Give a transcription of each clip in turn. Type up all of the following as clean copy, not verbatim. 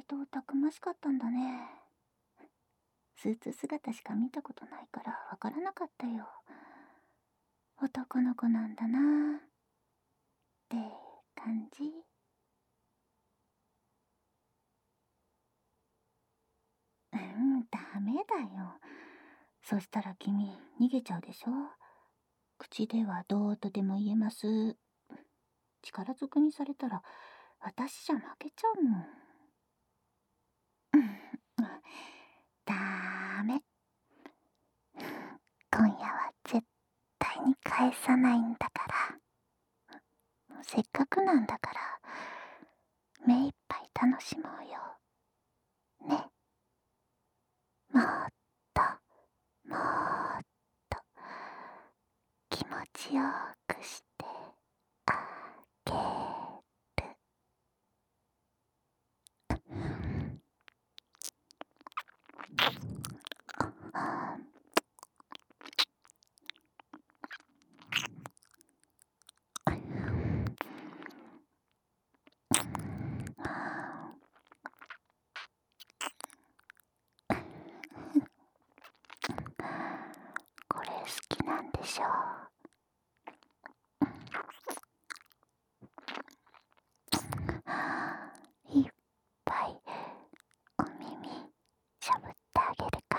外とたくましかったんだね。スーツ姿しか見たことないからわからなかったよ。男の子なんだなーって感じ。ダメだよ。そしたら君逃げちゃうでしょ。口ではどうとでも言えます。力ずくにされたら私じゃ負けちゃうもん。ダメ。今夜は絶対に返さないんだから。せっかくなんだから目いっぱい楽しもうよ。ね。もっともっと気持ちよくしてあげる。これ好きなんでしょ。いっぱいお耳しゃぶってあげるから。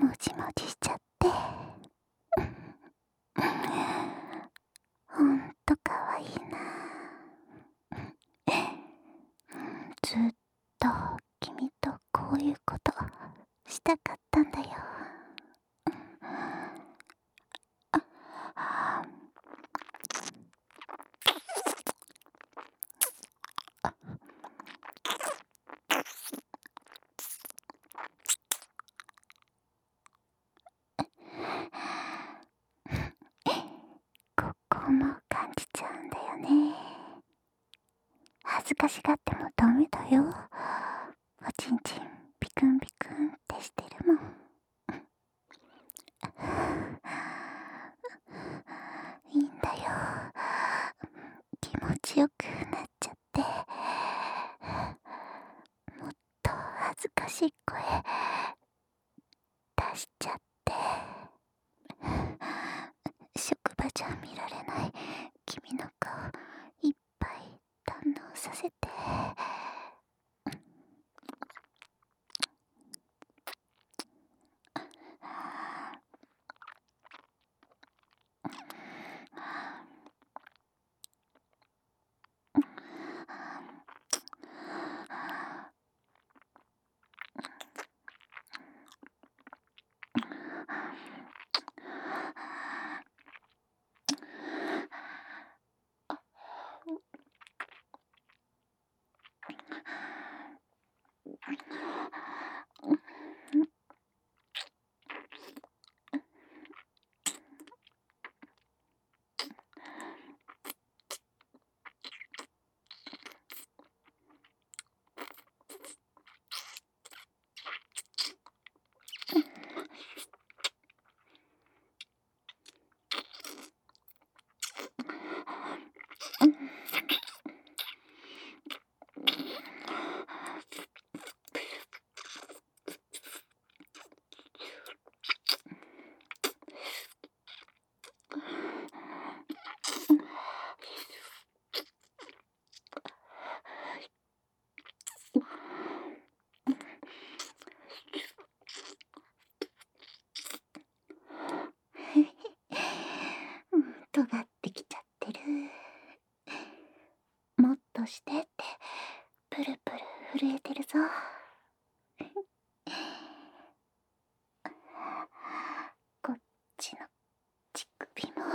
もじもじしちゃって。ほんとかわいいな。ずっと君とこういうことしたかったんだよ。ここも感じちゃうんだよね。恥ずかしがってもダメだよ。おちんちんピクンピクンってしてるもん。いいんだよ。気持ちよくなっちゃって。もっと恥ずかしい声出しちゃって。職場じゃ見られない君の顔いっぱい堪能させて。尖ってきちゃってる。もっとしてってプルプル震えてるぞ。こっちの乳首も。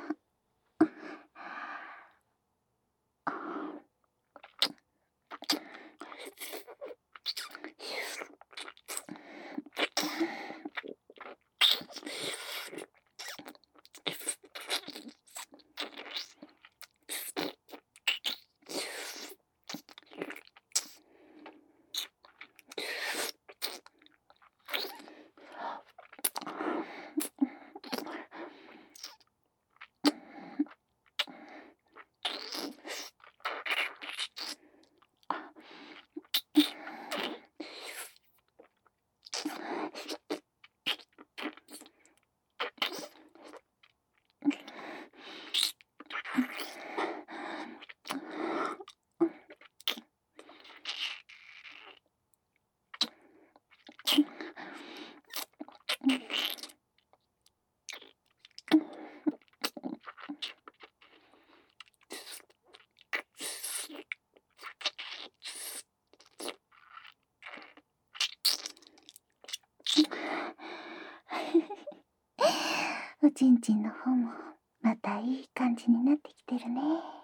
おちんちんの方もまたいい感じになってきてるね。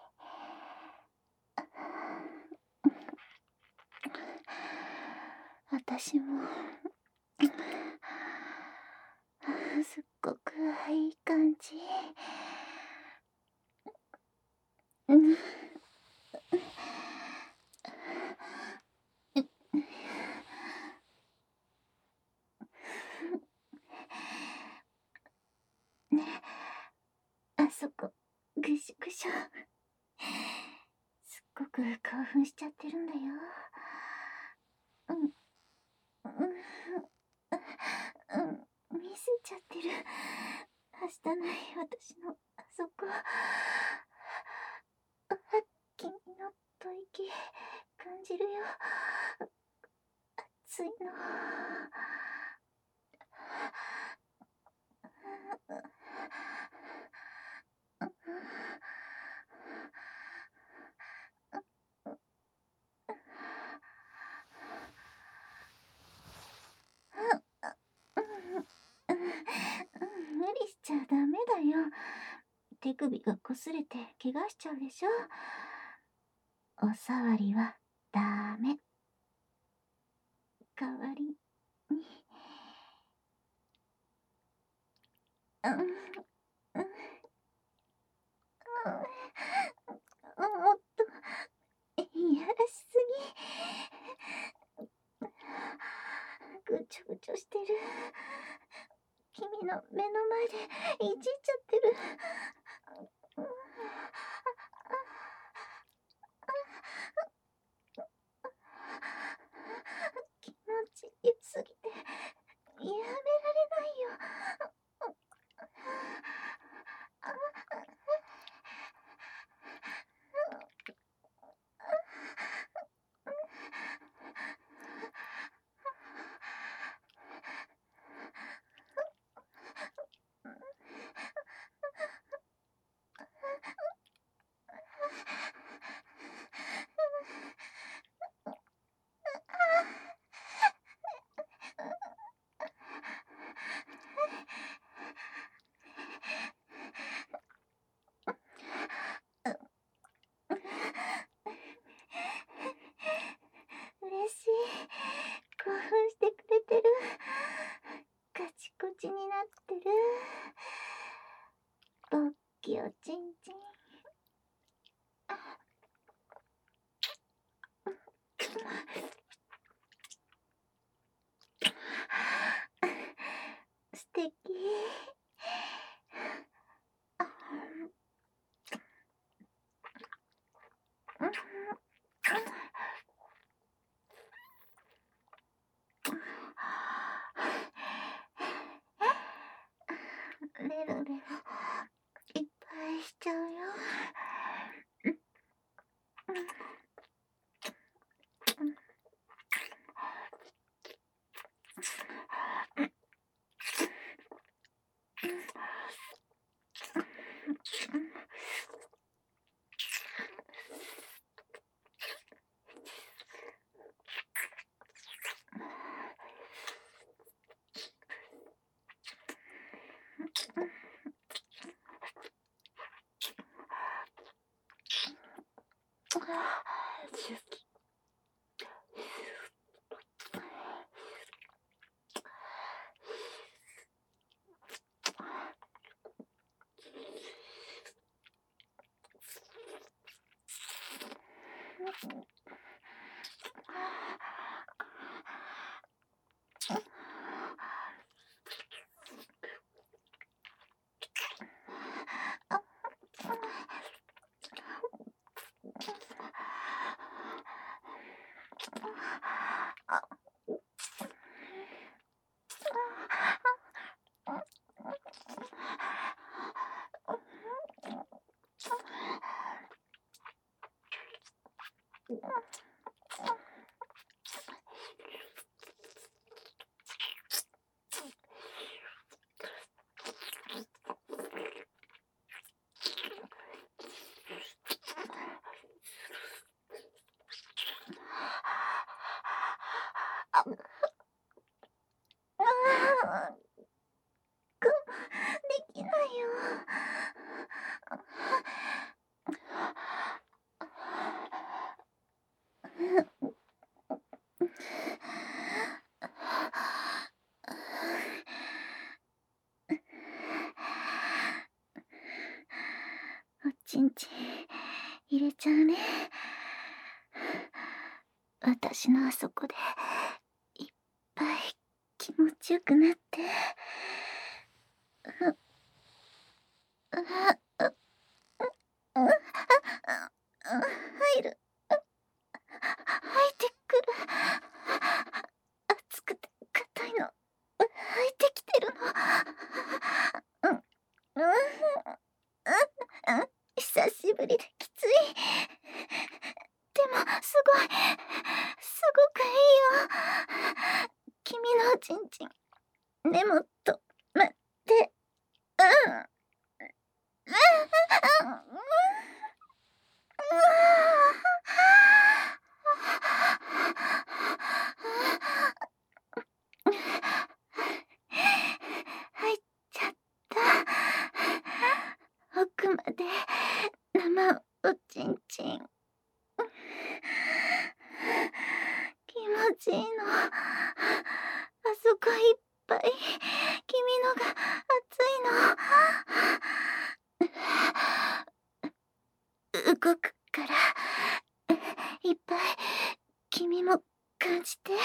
私もすっごくいい感じ。ね、あそこぐしゅぐしゅ。すっごく興奮しちゃってるんだよ。うん、見せちゃってる。はしたない私のあそこ。君の吐息感じるよ。熱いの。 手首が擦れて怪我しちゃうでしょ。おさわりはダメ。代わりに、うん、うん、もっと、いやらしすぎ。ぐちょぐちょしてる。君の目の前でいじっちゃってる。うん、気持ちよすぎてやめられないよ。嬉しい。興奮してくれてる。カチコチになってる。おっきおちんちん。素敵。レロレロいっぱいしちゃうよ。できないよ。おちんちん入れちゃうね。私のあそこでいっぱい気持ちよくなって。入る。入ってくる。熱くて硬いの。入ってきてるの。久しぶりできつい。でもすごい。すごくいいよ。君のおちんちん。ね、もっと待って。入っちゃった。奥まで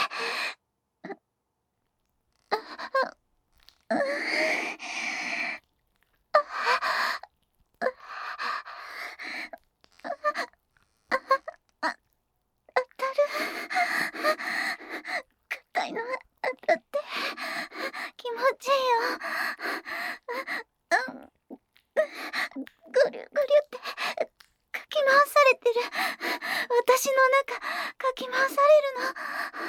硬いの当たって気持ちいいよ。ぐりゅぐりゅってかき回されてる。私の中かき回されるの。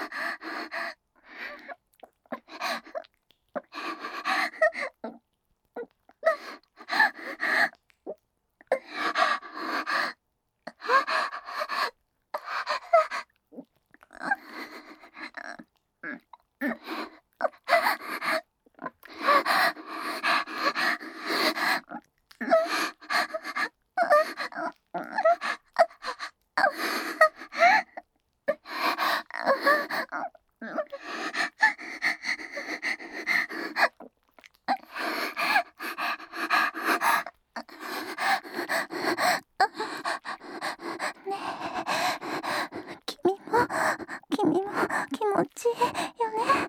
君も気持ちいいよね。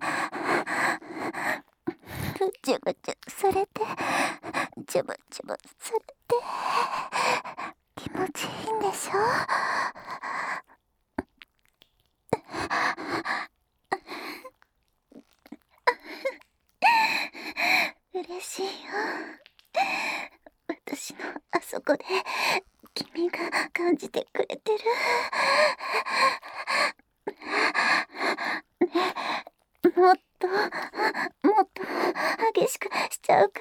ぐちゅぐちゅされて、ジュブジュブされて、気持ちいいんでしょ。嬉しいよ。私のあそこで君が感じてくれてる。ね、もっと激しくしちゃうから。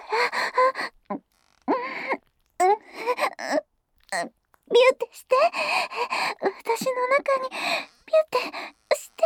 ビューってして、私の中にビューってして。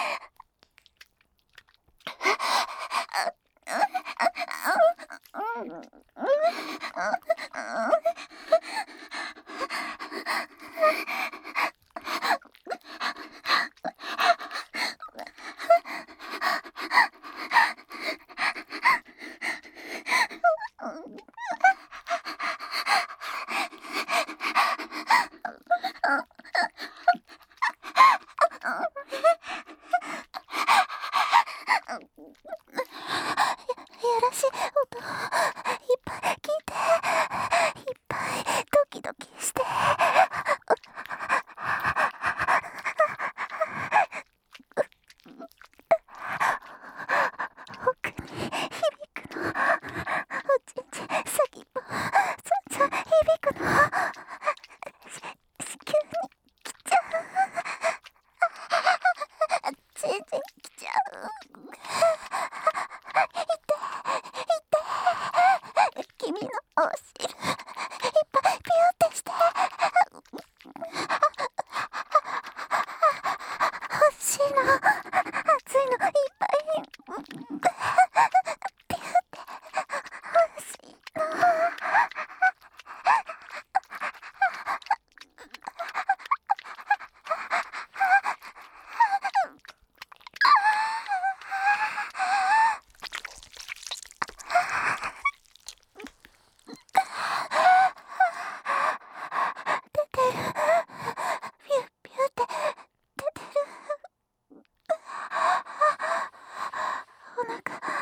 やらしい音いっぱい聞いて、いっぱいドキドキして。奥に響くの、おちんちん先っぽツンツン響くの。急に来ちゃう。ちんちん来ちゃう。君のお尻いっぱいピューってして。欲しいの、熱いのいっぱいピューって欲しいの。出てる、ピューピューって出てる。お腹